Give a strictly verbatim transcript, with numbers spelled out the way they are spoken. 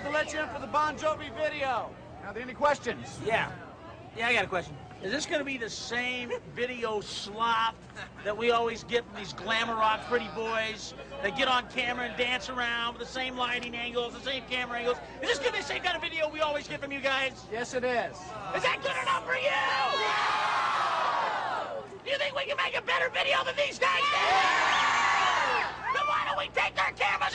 about to let you in for the Bon Jovi video. Are there any questions? Yeah. Yeah, I got a question. Is this going to be the same video slop that we always get from these glamour rock pretty boys that get on camera and dance around with the same lighting angles, the same camera angles? Is this going to be the same kind of video we always get from you guys? Yes, it is. Is that good enough for you? No! Do you think we can make a better video than these guys did? Then why don't we take our cameras